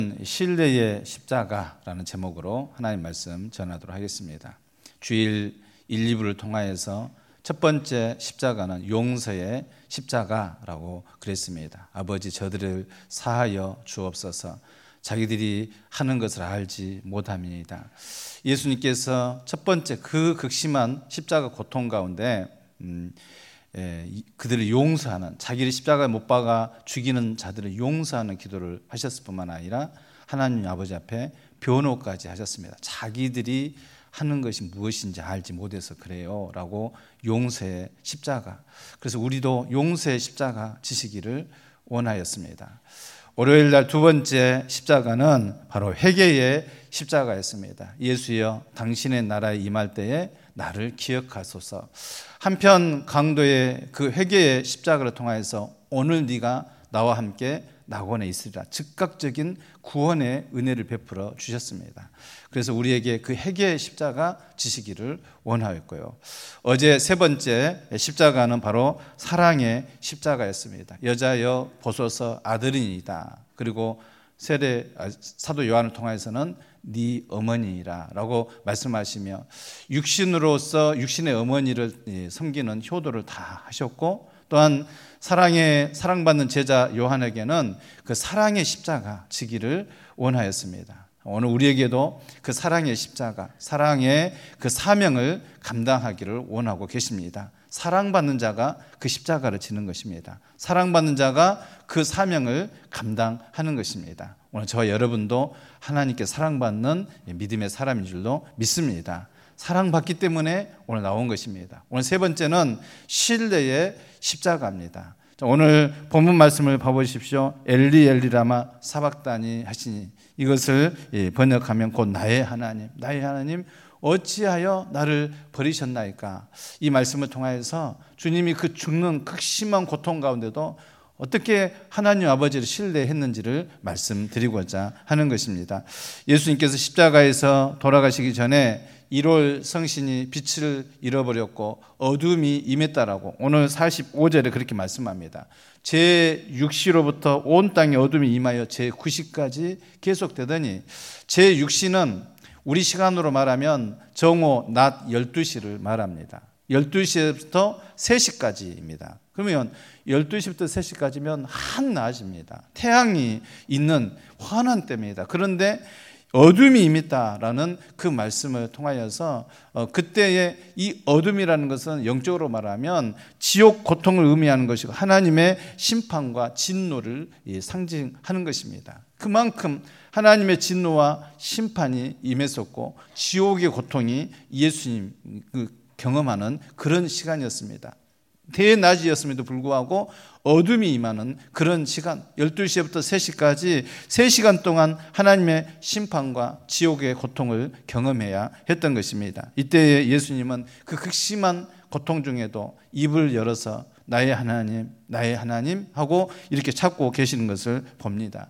신뢰의 십자가라는 제목으로 하나님 말씀 전하도록 하겠습니다. 주일 1, 2부를 통하여서 첫 번째 십자가는 용서의 십자가라고 그랬습니다. 아버지, 저들을 사하여 주옵소서. 자기들이 하는 것을 알지 못함이니이다. 예수님께서 첫 번째 그 극심한 십자가 고통 가운데 그들을 용서하는, 자기를 십자가에 못 박아 죽이는 자들을 용서하는 기도를 하셨을 뿐만 아니라 하나님 아버지 앞에 변호까지 하셨습니다. 자기들이 하는 것이 무엇인지 알지 못해서 그래요 라고 용서의 십자가. 그래서 우리도 용서의 십자가 지시기를 원하였습니다. 월요일 날 두 번째 십자가는 바로 회개의 십자가였습니다. 예수여, 당신의 나라에 임할 때에 나를 기억하소서. 한편 강도의 그 회개의 십자가를 통하여서 오늘 네가 나와 함께 낙원에 있으리라, 즉각적인 구원의 은혜를 베풀어 주셨습니다. 그래서 우리에게 그 회개의 십자가 지시기를 원하였고요. 어제 세 번째 십자가는 바로 사랑의 십자가였습니다. 여자여 보소서 아들이니이다. 그리고 사도 요한을 통해서는 네 어머니라 라고 말씀하시며 육신으로서 육신의 어머니를 섬기는 효도를 다 하셨고, 또한 사랑받는 제자 요한에게는 그 사랑의 십자가 지기를 원하였습니다. 오늘 우리에게도 그 사랑의 십자가, 사랑의 그 사명을 감당하기를 원하고 계십니다. 사랑받는 자가 그 십자가를 지는 것입니다. 사랑받는 자가 그 사명을 감당하는 것입니다. 오늘 저와 여러분도 하나님께 사랑받는 믿음의 사람인 줄로 믿습니다. 사랑받기 때문에 오늘 나온 것입니다. 오늘 세 번째는 신뢰의 십자가입니다. 오늘 본문 말씀을 봐보십시오. 엘리 엘리 라마 사박다니 하시니, 이것을 번역하면 곧 나의 하나님 어찌하여 나를 버리셨나이까. 이 말씀을 통하여서 주님이 그 죽는 극심한 고통 가운데도 어떻게 하나님 아버지를 신뢰했는지를 말씀드리고자 하는 것입니다. 예수님께서 십자가에서 돌아가시기 전에 1월 성신이 빛을 잃어버렸고 어둠이 임했다라고 오늘 45절에 그렇게 말씀합니다. 제6시로부터 온 땅에 어둠이 임하여 제9시까지 계속되더니, 제6시는 우리 시간으로 말하면 정오 낮 12시를 말합니다. 12시부터 3시까지입니다. 그러면 12시부터 3시까지면 한낮입니다. 태양이 있는 환한 때입니다. 그런데 어둠이 임했다라는 그 말씀을 통하여서 그때의 이 어둠이라는 것은 영적으로 말하면 지옥 고통을 의미하는 것이고 하나님의 심판과 진노를 상징하는 것입니다. 그만큼 하나님의 진노와 심판이 임했었고 지옥의 고통이 예수님 경험하는 그런 시간이었습니다. 대낮이었음에도 불구하고 어둠이 임하는 그런 시간, 12시부터 3시까지 3시간 동안 하나님의 심판과 지옥의 고통을 경험해야 했던 것입니다. 이때 예수님은 그 극심한 고통 중에도 입을 열어서 나의 하나님 하고 이렇게 찾고 계시는 것을 봅니다.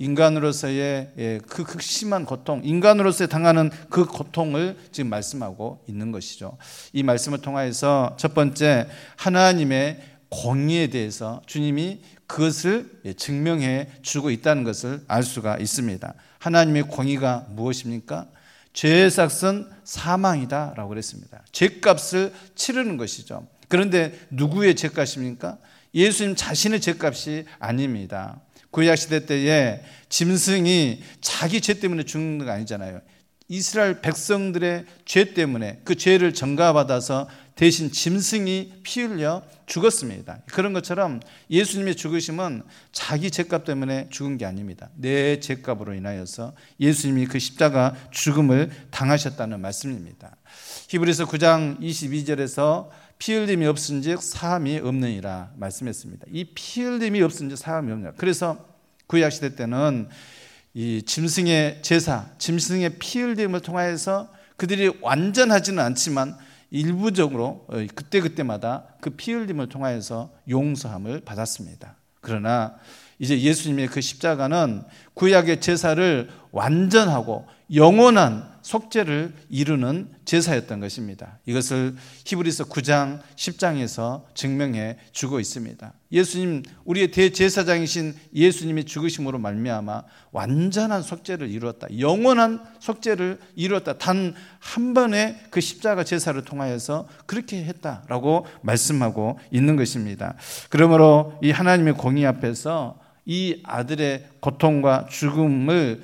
인간으로서의 그 극심한 고통, 인간으로서 당하는 그 고통을 지금 말씀하고 있는 것이죠. 이 말씀을 통하여서 첫 번째, 하나님의 공의에 대해서 주님이 그것을 증명해 주고 있다는 것을 알 수가 있습니다. 하나님의 공의가 무엇입니까? 죄의 삭은 사망이다 라고 그랬습니다. 죄값을 치르는 것이죠. 그런데 누구의 죄값입니까? 예수님 자신의 죄값이 아닙니다. 구약시대 때에 짐승이 자기 죄 때문에 죽는 거 아니잖아요. 이스라엘 백성들의 죄 때문에 그 죄를 전가받아서 대신 짐승이 피 흘려 죽었습니다. 그런 것처럼 예수님의 죽으심은 자기 죄값 때문에 죽은 게 아닙니다. 내 죄값으로 인하여서 예수님이 그 십자가 죽음을 당하셨다는 말씀입니다. 히브리서 9장 22절에서 피 흘림이 없은즉 사함이 없느니라 말씀했습니다. 이 피 흘림이 없은즉 사함이 없느니라. 그래서 구약시대 때는 이 짐승의 제사, 짐승의 피 흘림을 통하여서 그들이 완전하지는 않지만 일부적으로 그때마다 그 피 흘림을 통하여서 용서함을 받았습니다. 그러나 이제 예수님의 그 십자가는 구약의 제사를 완전하고 영원한 속죄를 이루는 제사였던 것입니다. 이것을 히브리서 9장 10장에서 증명해 주고 있습니다. 예수님, 우리의 대제사장이신 예수님의 죽으심으로 말미암아 완전한 속죄를 이루었다. 영원한 속죄를 이루었다. 단 한 번의 그 십자가 제사를 통하여서 그렇게 했다라고 말씀하고 있는 것입니다. 그러므로 이 하나님의 공의 앞에서 이 아들의 고통과 죽음을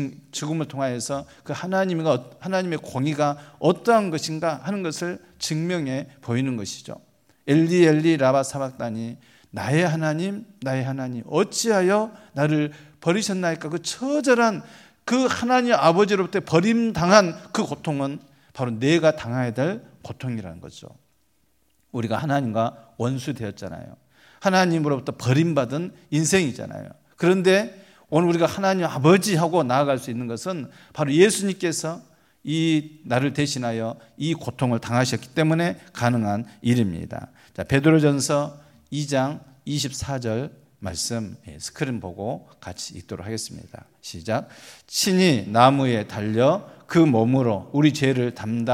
통하여서 그 하나님의 공의가 어떠한 것인가 하는 것을 증명해 보이는 것이죠. 엘리 엘리 라바 사박다니, 나의 하나님 나의 하나님 어찌하여 나를 버리셨나이까. 그 처절한 그 하나님 아버지로부터 버림당한 그 고통은 바로 내가 당해야 될 고통이라는 거죠. 우리가 하나님과 원수되었잖아요. 하나님으로부터 버림받은 인생이잖아요. 그런데 오늘 우리가 하나님 아버지하고 나아갈 수 있는 것은 바로 예수님께서 이 나를 대신하여 이 고통을 당하셨기 때문에 가능한 일입니다. 자, 베드로전서 2장 24절 말씀 스크린 보고 같이 읽도록 하겠습니다. 시작. 친히 나무에 달려 그 몸으로 우리 죄를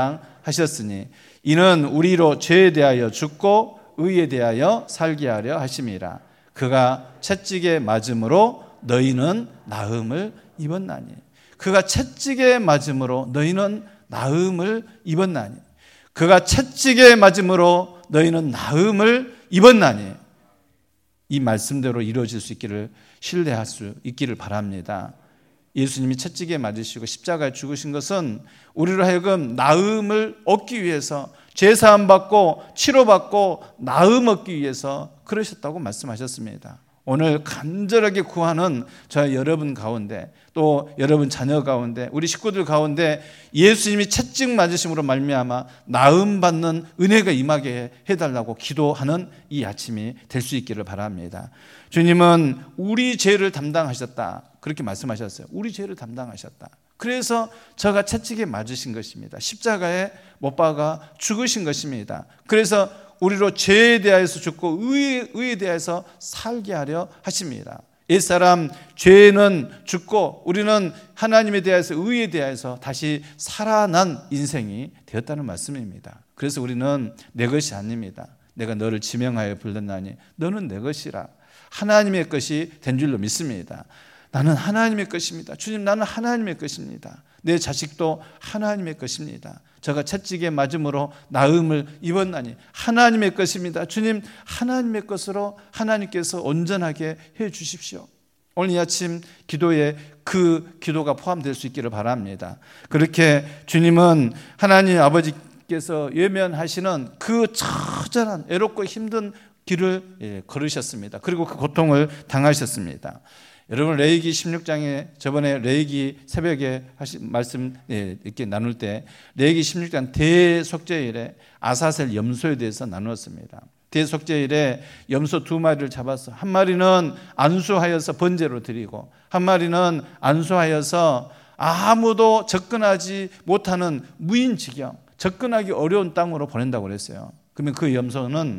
담당하셨으니 이는 우리로 죄에 대하여 죽고 의에 대하여 살게 하려 하심이라. 그가 채찍에 맞음으로 너희는 나음을 입었나니. 그가 채찍에 맞음으로 너희는 나음을 입었나니. 그가 채찍에 맞음으로 너희는 나음을 입었나니. 이 말씀대로 이루어질 수 있기를 신뢰할 수 있기를 바랍니다. 예수님이 채찍에 맞으시고 십자가에 죽으신 것은 우리로 하여금 나음을 얻기 위해서, 제사함 받고 치료받고 나음 얻기 위해서 그러셨다고 말씀하셨습니다. 오늘 간절하게 구하는 저와 여러분 가운데, 또 여러분 자녀 가운데, 우리 식구들 가운데 예수님이 채찍 맞으심으로 말미암아 나음 받는 은혜가 임하게 해달라고 기도하는 이 아침이 될 수 있기를 바랍니다. 주님은 우리 죄를 담당하셨다, 그렇게 말씀하셨어요. 우리 죄를 담당하셨다. 그래서 저가 채찍에 맞으신 것입니다. 십자가에 못 박아 죽으신 것입니다. 그래서 우리로 죄에 대하여서 죽고 의에 대하여서 살게 하려 하십니다. 옛사람 죄는 죽고 우리는 하나님에 대해서 의에 대해서 다시 살아난 인생이 되었다는 말씀입니다. 그래서 우리는 내 것이 아닙니다. 내가 너를 지명하여 불렀나니 너는 내 것이라. 하나님의 것이 된 줄로 믿습니다. 나는 하나님의 것입니다. 주님, 나는 하나님의 것입니다. 내 자식도 하나님의 것입니다. 저가 채찍에 맞음으로 나음을 입었나니 하나님의 것입니다. 주님, 하나님의 것으로 하나님께서 온전하게 해 주십시오. 오늘 이 아침 기도에 그 기도가 포함될 수 있기를 바랍니다. 그렇게 주님은 하나님 아버지께서 외면하시는 그 처절한 애롭고 힘든 길을 걸으셨습니다. 그리고 그 고통을 당하셨습니다. 여러분, 레위기 16장에 저번에 레위기 새벽에 말씀 이렇게 나눌 때 레위기 16장 대속죄일에 아사셀 염소에 대해서 나누었습니다. 대속죄일에 염소 2마리를 잡아서 한 마리는 안수하여서 번제로 드리고 한 마리는 안수하여서 아무도 접근하지 못하는 무인지경, 접근하기 어려운 땅으로 보낸다고 그랬어요. 그러면 그 염소는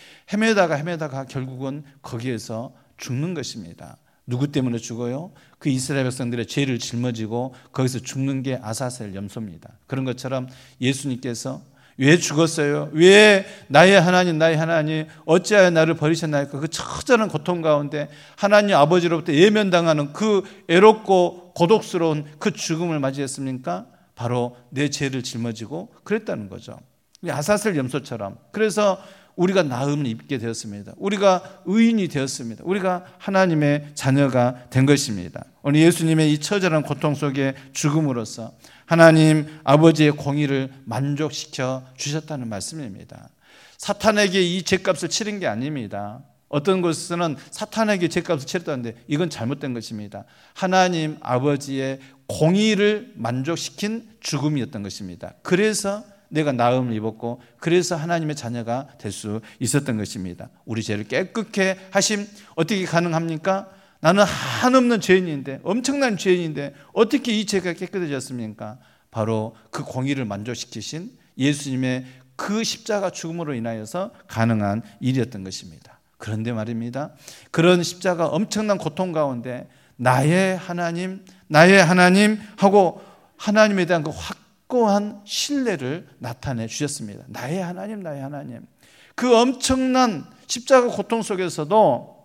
헤매다가 결국은 거기에서 죽는 것입니다. 누구 때문에 죽어요? 그 이스라엘 백성들의 죄를 짊어지고 거기서 죽는 게 아사셀 염소입니다. 그런 것처럼 예수님께서 왜 죽었어요? 왜 나의 하나님 어찌하여 나를 버리셨나이까? 그 처절한 고통 가운데 하나님 아버지로부터 예면당하는 그 애롭고 고독스러운 그 죽음을 맞이했습니까? 바로 내 죄를 짊어지고 그랬다는 거죠. 아사셀 염소처럼. 그래서 우리가 나음을 입게 되었습니다. 우리가 의인이 되었습니다. 우리가 하나님의 자녀가 된 것입니다. 오늘 예수님의 이 처절한 고통 속에 죽음으로써 하나님 아버지의 공의를 만족시켜 주셨다는 말씀입니다. 사탄에게 이 죄값을 치른 게 아닙니다. 어떤 곳에서는 사탄에게 죄값을 치렀다는데 이건 잘못된 것입니다. 하나님 아버지의 공의를 만족시킨 죽음이었던 것입니다. 그래서 내가 나음을 입었고 그래서 하나님의 자녀가 될 수 있었던 것입니다. 우리 죄를 깨끗게 하심 어떻게 가능합니까? 나는 한없는 죄인인데, 엄청난 죄인인데 어떻게 이 죄가 깨끗해졌습니까? 바로 그 공의를 만족시키신 예수님의 그 십자가 죽음으로 인하여서 가능한 일이었던 것입니다. 그런데 말입니다, 그런 십자가 엄청난 고통 가운데 나의 하나님 하고 하나님에 대한 그 확고한 신뢰를 나타내 주셨습니다. 나의 하나님, 나의 하나님. 그 엄청난 십자가 고통 속에서도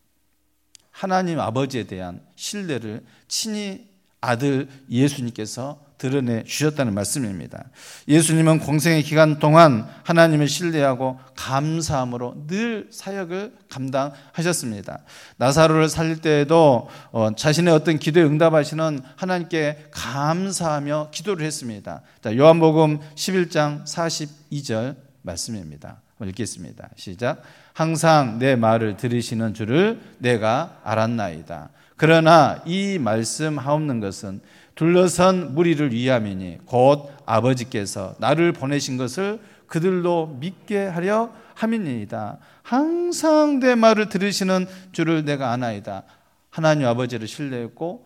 하나님 아버지에 대한 신뢰를 친히 아들 예수님께서 드러내 주셨다는 말씀입니다. 예수님은 공생의 기간 동안 하나님을 신뢰하고 감사함으로 늘 사역을 감당하셨습니다. 나사로를 살릴 때에도 자신의 어떤 기도에 응답하시는 하나님께 감사하며 기도를 했습니다. 자, 요한복음 11장 42절 말씀입니다. 읽겠습니다. 시작. 항상 내 말을 들으시는 줄을 내가 알았나이다. 그러나 이 말씀하옵는 것은 둘러선 무리를 위함이니 곧 아버지께서 나를 보내신 것을 그들도 믿게 하려 함이니이다. 항상 내 말을 들으시는 줄을 내가 아나이다. 하나님 아버지를 신뢰했고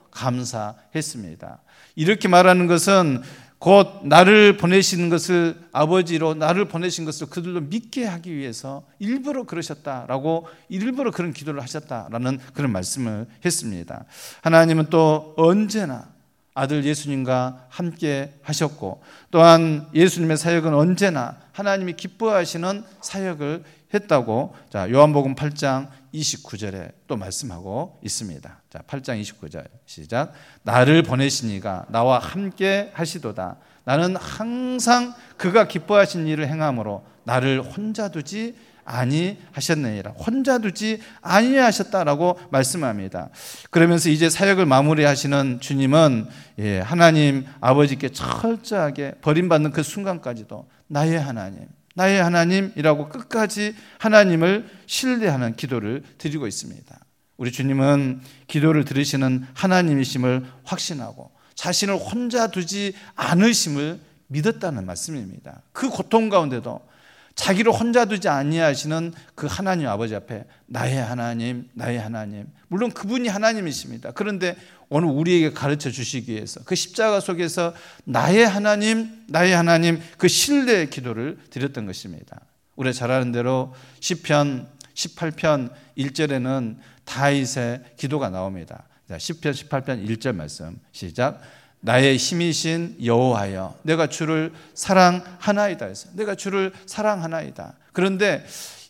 감사했습니다. 이렇게 말하는 것은 곧 나를 보내신 것을 아버지로 나를 보내신 것을 그들도 믿게 하기 위해서 일부러 그러셨다라고 일부러 그런 기도를 하셨다라는 그런 말씀을 했습니다. 하나님은 또 언제나 아들 예수님과 함께 하셨고 또한 예수님의 사역은 언제나 하나님이 기뻐하시는 사역을 했다고 요한복음 8장 29절에 또 말씀하고 있습니다. 자, 8장 29절 시작. 나를 보내신 이가 나와 함께 하시도다. 나는 항상 그가 기뻐하신 일을 행함으로 나를 혼자 두지 아니하셨느니라. 혼자 두지 아니하셨다라고 말씀합니다. 그러면서 이제 사역을 마무리하시는 주님은 하나님 아버지께 철저하게 버림받는 그 순간까지도 나의 하나님, 나의 하나님이라고 끝까지 하나님을 신뢰하는 기도를 드리고 있습니다. 우리 주님은 기도를 들으시는 하나님이심을 확신하고 자신을 혼자 두지 않으심을 믿었다는 말씀입니다. 그 고통 가운데도 자기를 혼자 두지 아니하시는 그 하나님 아버지 앞에 나의 하나님, 나의 하나님. 물론 그분이 하나님이십니다. 그런데 오늘 우리에게 가르쳐 주시기 위해서 그 십자가 속에서 나의 하나님, 나의 하나님 그 신뢰의 기도를 드렸던 것입니다. 우리가 잘 아는 대로 시편 18편 1절에는 다윗의 기도가 나옵니다. 시편 18편 1절 말씀 시작. 나의 힘이신 여호와여 내가 주를 사랑하나이다 해서 내가 주를 사랑하나이다. 그런데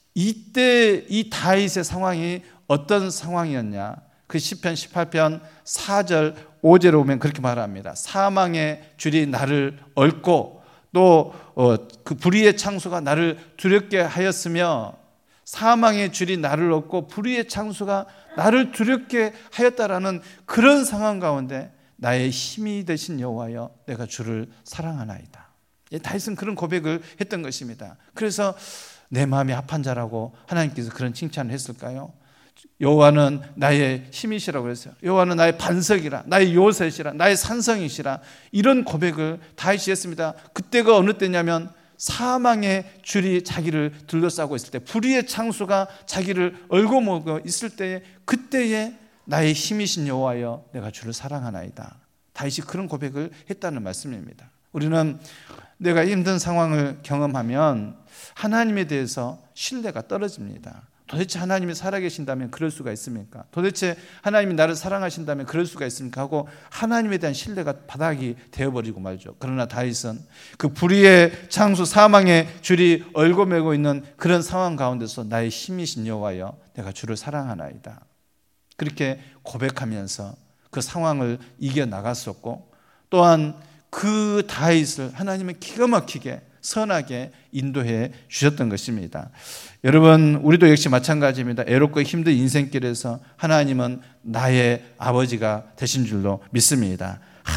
이때 이 다윗의 상황이 어떤 상황이었냐? 그 시편 18편 4절 5절에 보면 그렇게 말합니다. 사망의 줄이 나를 얽고 또 그 불의의 창수가 나를 두렵게 하였으며 사망의 줄이 나를 얽고 불의의 창수가 나를 두렵게 하였다라는 그런 상황 가운데 나의 힘이 되신 여호와여 내가 주를 사랑하나이다. 다윗은 그런 고백을 했던 것입니다. 그래서 내 마음이 합한 자라고 하나님께서 그런 칭찬을 했을까요? 여호와는 나의 힘이시라고 그랬어요. 여호와는 나의 반석이라, 나의 요새시라, 나의 산성이시라. 이런 고백을 다윗이 했습니다. 그때가 어느 때냐면 사망의 줄이 자기를 둘러싸고 있을 때, 불의의 창수가 자기를 얽어먹어 있을 때에, 그때에 나의 힘이신 여호와여 내가 주를 사랑하나이다. 다윗이 그런 고백을 했다는 말씀입니다. 우리는 내가 힘든 상황을 경험하면 하나님에 대해서 신뢰가 떨어집니다. 도대체 하나님이 살아계신다면 그럴 수가 있습니까? 도대체 하나님이 나를 사랑하신다면 그럴 수가 있습니까? 하고 하나님에 대한 신뢰가 바닥이 되어버리고 말죠. 그러나 다윗은 그 불의의 창수 사망의 줄이 얽어매고 있는 그런 상황 가운데서 나의 힘이신 여호와여 내가 주를 사랑하나이다. 그렇게 고백하면서 그 상황을 이겨나갔었고 또한 그 다윗을 하나님은 기가 막히게 선하게 인도해 주셨던 것입니다. 여러분, 우리도 역시 마찬가지입니다. 애롭고 힘든 인생길에서 하나님은 나의 아버지가 되신 줄로 믿습니다.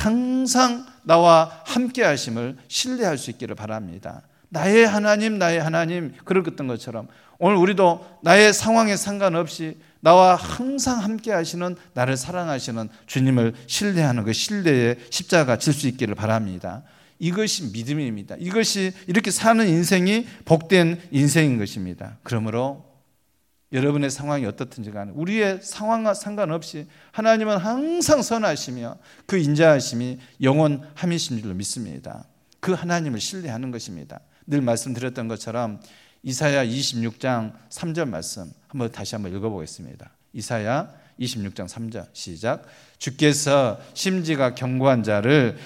항상 나와 함께 하심을 신뢰할 수 있기를 바랍니다. 나의 하나님, 나의 하나님, 그랬던 것처럼 오늘 우리도 나의 상황에 상관없이 나와 항상 함께 하시는, 나를 사랑하시는 주님을 신뢰하는 그 신뢰의 십자가 질 수 있기를 바랍니다. 이것이 믿음입니다. 이것이 이렇게 사는 인생이 복된 인생인 것입니다. 그러므로 여러분의 상황이 어떻든지 간에 우리의 상황과 상관없이 하나님은 항상 선하시며 그 인자하심이 영원함이신 줄로 믿습니다. 그 하나님을 신뢰하는 것입니다. 늘 말씀드렸던 것처럼 이사야 26장 3절 말씀 다시 한번 읽어보겠습니다. 이사야 26장 3절 시작. 주께서 심지가 견고한 자를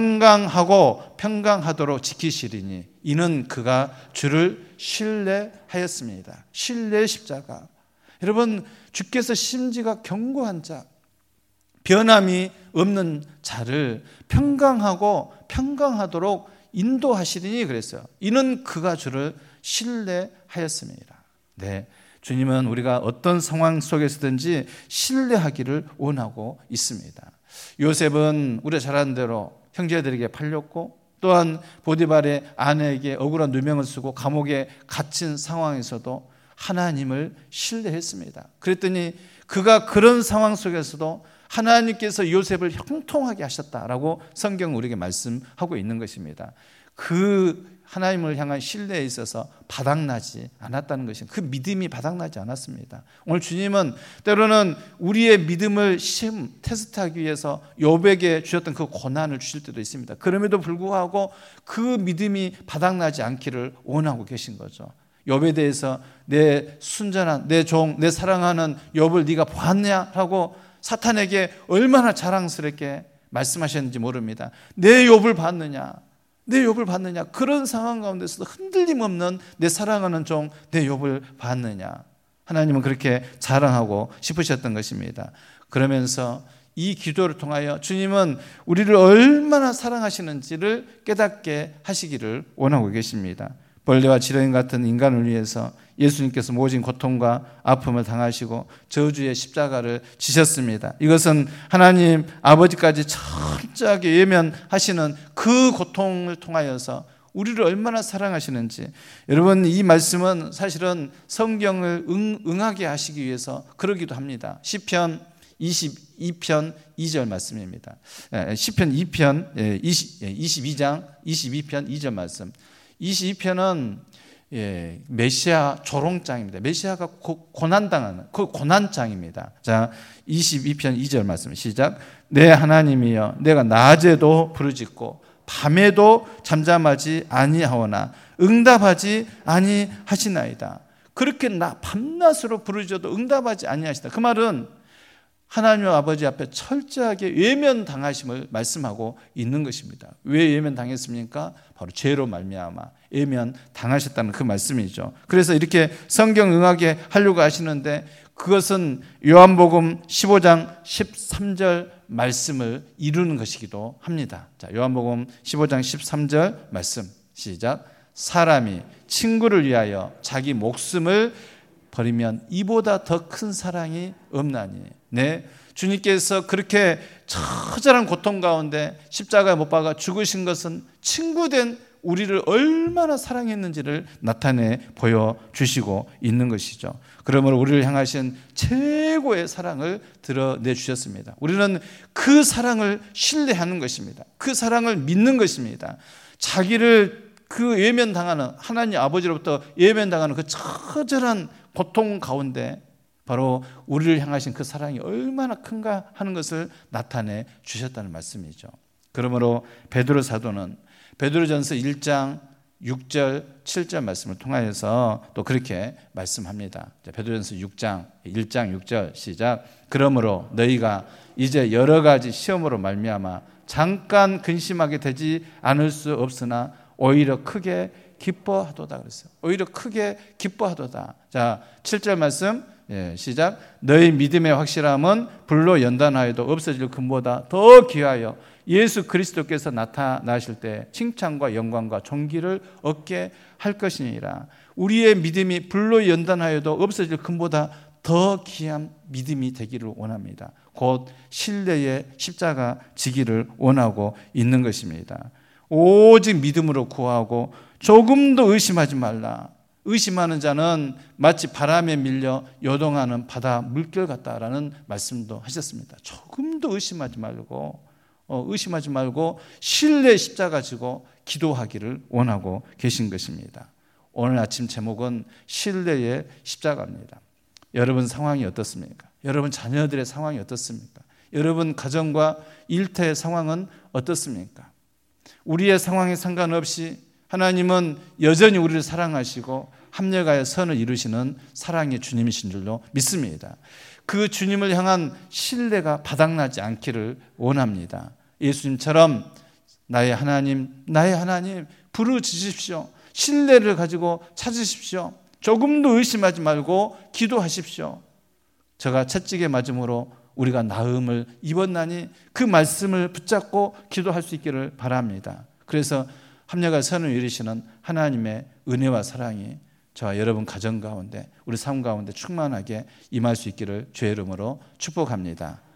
평강하도록 지키시리니 이는 그가 주를 신뢰하였습니다. 신뢰의 십자가. 여러분, 주께서 심지가 견고한 자, 변함이 없는 자를 평강하도록 인도하시리니 그랬어요. 이는 그가 주를 신뢰하였습니다. 네, 주님은 우리가 어떤 상황 속에서든지 신뢰하기를 원하고 있습니다. 요셉은 우리가 잘 아는 대로 형제들에게 팔렸고 또한 보디발의 아내에게 억울한 누명을 쓰고 감옥에 갇힌 상황에서도 하나님을 신뢰했습니다. 그랬더니 그가 그런 상황 속에서도 하나님께서 요셉을 형통하게 하셨다라고 성경은 우리에게 말씀하고 있는 것입니다. 그 하나님을 향한 신뢰에 있어서 바닥나지 않았다는 것입니다. 그 믿음이 바닥나지 않았습니다. 오늘 주님은 때로는 우리의 믿음을 테스트하기 위해서 욥에게 주셨던 그 고난을 주실 때도 있습니다. 그럼에도 불구하고 그 믿음이 바닥나지 않기를 원하고 계신 거죠. 욥에 대해서 내 순전한 내 종, 내 사랑하는 욥을 네가 보았냐라고 사탄에게 얼마나 자랑스럽게 말씀하셨는지 모릅니다. 내 욥을 봤느냐? 내 욥을 봤느냐? 그런 상황 가운데서도 흔들림 없는 내 사랑하는 종, 내 욥을 봤느냐? 하나님은 그렇게 자랑하고 싶으셨던 것입니다. 그러면서 이 기도를 통하여 주님은 우리를 얼마나 사랑하시는지를 깨닫게 하시기를 원하고 계십니다. 벌레와 지렁이 같은 인간을 위해서 예수님께서 모진 고통과 아픔을 당하시고 저주의 십자가를 지셨습니다. 이것은 하나님 아버지까지 철저하게 외면하시는 그 고통을 통하여서 우리를 얼마나 사랑하시는지, 여러분 이 말씀은 사실은 성경을 응하게 하시기 위해서 그러기도 합니다. 시편 22편 2절 말씀입니다. 시편 22장 22편 2절 말씀. 22편은 메시아 조롱장입니다. 메시아가 고난당하는 그 고난장입니다. 자, 22편 2절 말씀 시작. 내 하나님이여, 내가 낮에도 부르짖고 밤에도 잠잠하지 아니하오나 응답하지 아니하시나이다. 그렇게 밤낮으로 부르짖어도 응답하지 아니하시다. 그 말은 하나님 아버지 앞에 철저하게 외면당하심을 말씀하고 있는 것입니다. 왜 외면당했습니까? 바로 죄로 말미암아 외면당하셨다는 그 말씀이죠. 그래서 이렇게 성경 응하게 하려고 하시는데 그것은 요한복음 15장 13절 말씀을 이루는 것이기도 합니다. 자, 요한복음 15장 13절 말씀 시작. 사람이 친구를 위하여 자기 목숨을 버리면 이보다 더 큰 사랑이 없나니. 네, 주님께서 그렇게 처절한 고통 가운데 십자가에 못 박아 죽으신 것은 친구된 우리를 얼마나 사랑했는지를 나타내 보여주시고 있는 것이죠. 그러므로 우리를 향하신 최고의 사랑을 드러내 주셨습니다. 우리는 그 사랑을 신뢰하는 것입니다. 그 사랑을 믿는 것입니다. 자기를 그 외면당하는 하나님 아버지로부터 외면당하는 그 처절한 고통 가운데 바로 우리를 향하신 그 사랑이 얼마나 큰가 하는 것을 나타내 주셨다는 말씀이죠. 그러므로 베드로 사도는 베드로전서 1장 6절 7절 말씀을 통하여서 또 그렇게 말씀합니다. 베드로전서 1장 6절 시작. 그러므로 너희가 이제 여러 가지 시험으로 말미암아 잠깐 근심하게 되지 않을 수 없으나 오히려 크게 기뻐하도다 그랬어요. 오히려 크게 기뻐하도다. 자, 7절 말씀 시작. 너희 믿음의 확실함은 불로 연단하여도 없어질 금보다 더 귀하여 예수 그리스도께서 나타나실 때 칭찬과 영광과 존귀를 얻게 할 것이니라. 우리의 믿음이 불로 연단하여도 없어질 금보다 더 귀한 믿음이 되기를 원합니다. 곧 신뢰의 십자가 지기를 원하고 있는 것입니다. 오직 믿음으로 구하고 조금도 의심하지 말라. 의심하는 자는 마치 바람에 밀려 요동하는 바다 물결 같다라는 말씀도 하셨습니다. 조금도 의심하지 말고 신뢰의 십자가 지고 기도하기를 원하고 계신 것입니다. 오늘 아침 제목은 신뢰의 십자가입니다. 여러분 상황이 어떻습니까? 여러분 자녀들의 상황이 어떻습니까? 여러분 가정과 일터의 상황은 어떻습니까? 우리의 상황에 상관없이 하나님은 여전히 우리를 사랑하시고 합력하여 선을 이루시는 사랑의 주님이신 줄로 믿습니다. 그 주님을 향한 신뢰가 바닥나지 않기를 원합니다. 예수님처럼 나의 하나님 부르짖으십시오. 신뢰를 가지고 찾으십시오. 조금도 의심하지 말고 기도하십시오. 저가 채찍에 맞음으로 우리가 나음을 입었나니 그 말씀을 붙잡고 기도할 수 있기를 바랍니다. 그래서 합력과 선을 이루시는 하나님의 은혜와 사랑이 저와 여러분 가정 가운데 우리 삶 가운데 충만하게 임할 수 있기를 주의 이름으로 축복합니다.